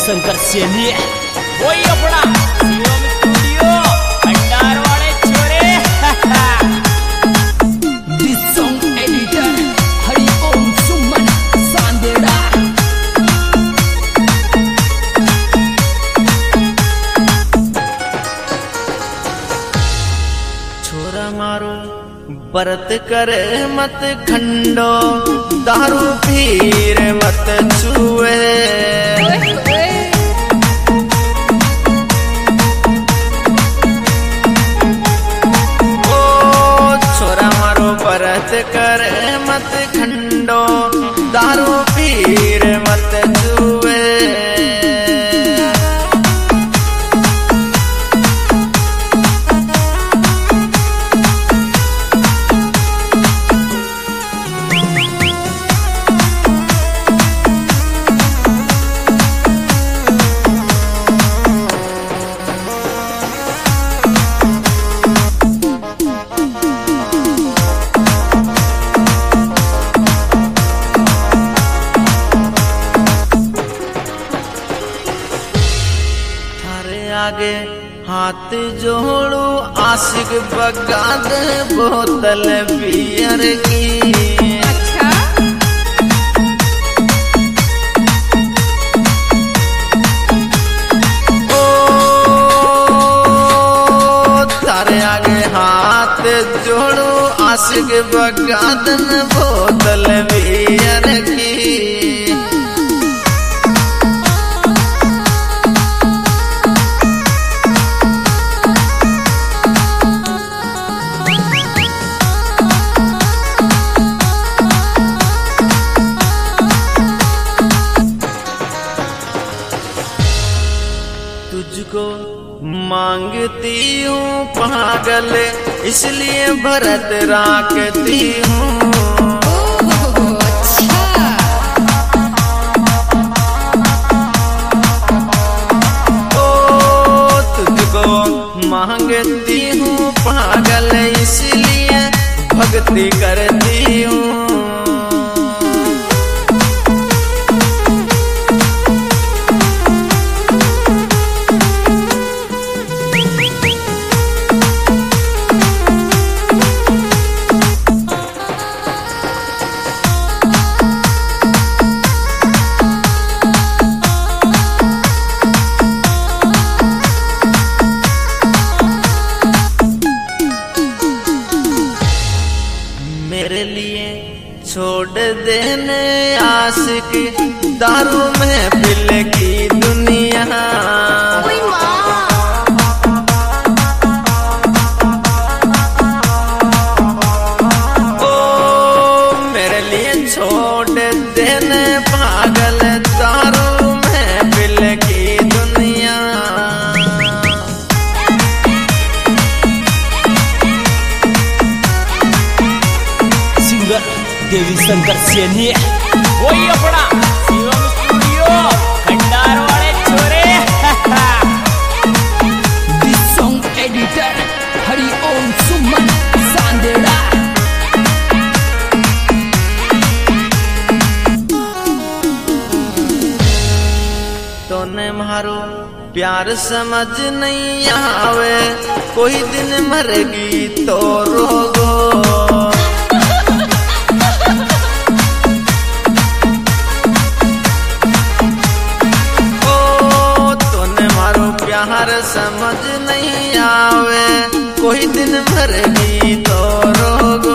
शंकर सेनी वही अपना शिवम स्टूडियो भंडार वाले छोरे। This song editor Hari Om Suman Sandeda. छोरा मारो व्रत करे मत खंडो, दारू पीर मत छुए। ओ छोरा मारो व्रत करे मत खंडो, दारू पीर मत छुए। आगे हाथ जोड़ू आशिक बगाद बोतल बियर की। अच्छा ओ तारे आगे हाथ जोड़ू आशिक बगाद बोतल बियर की। तुझको मांगती हूँ पागल, इसलिए भरत राखती हूँ। ओ तुझको मांगती हूँ पागल, इसलिए भक्ति करती हूँ। मेरे लिए छोड़ देने आशिक दारू में पिल की दुनिया। ओ मेरे लिए छोड़ देने पागल दारू में पिल की दुनिया। देवी शंकर सेनी वही अपना शिवम स्टूडियो भंडार वाले छोरे। This song editor Hari Om Suman Sandeda. तोने मारो प्यार समझ नहीं आवे, कोई दिन मरेगी तो रोगो। प्यार समझ नहीं आवे, कोई दिन मरेगी तो रोगो।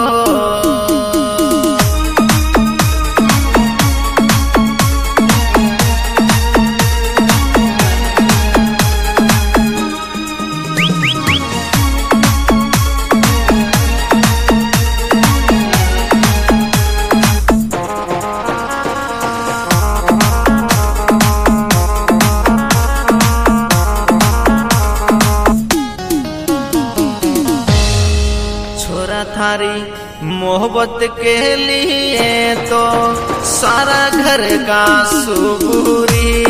थारी मोहब्बत के लिए तो सारा घर का सुबूरी।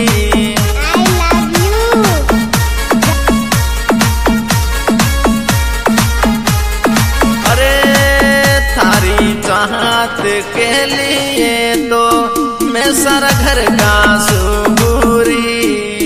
अरे थारी चाहत के लिए तो मैं सारा घर का सुबूरी।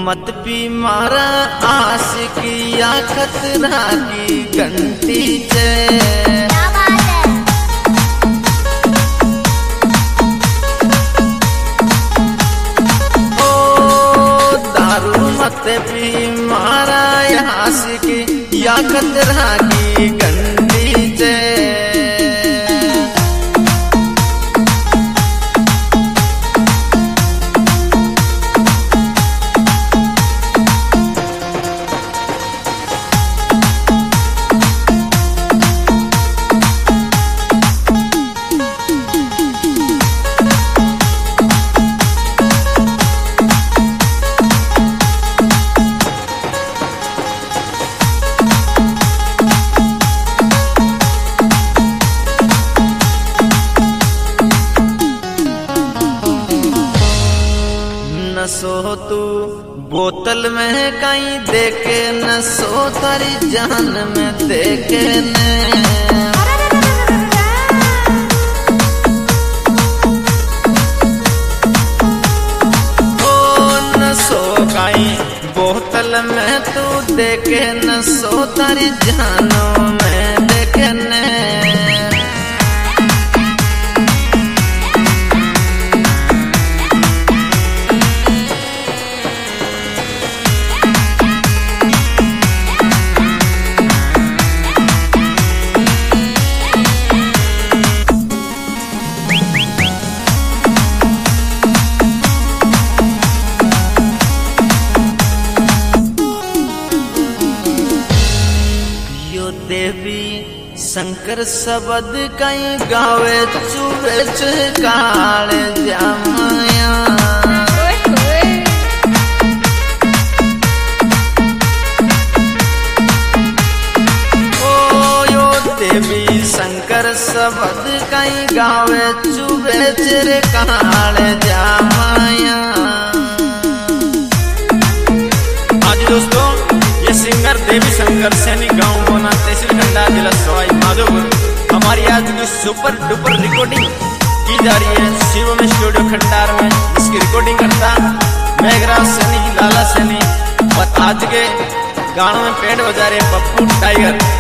मत पी मारा आशिकिया खतरा की घंटी चे। ओ दारू मत पी मारा आशिकिया खतरा की घंटी चे। नसो तू बोतल में कहीं देखे, नसो तारी जान में देखे ने। ओ नसो कहीं बोतल में तू देखे, नसो तारी जानों में देखे ने। देवी शंकर शब्द कहीं गावे चुवे चुकाल जामाया। ओ यो देवी शंकर शब्द कहीं गावे चुवे चुकाल जामाया। आज दोस्तों ये सिंगर देवी शंकर सैनी गांव बोना तहसील खंडार जिला सवाई माधोपुर। हमारी आज की सुपर डुपर रिकॉर्डिंग की जा रही है शिवम स्टूडियो खंडार में। इसकी रिकॉर्डिंग करता मेघराज सैनी की लाला सैनी, और आज के गानों में पेड़ बजा रहे पप्पू टाइगर।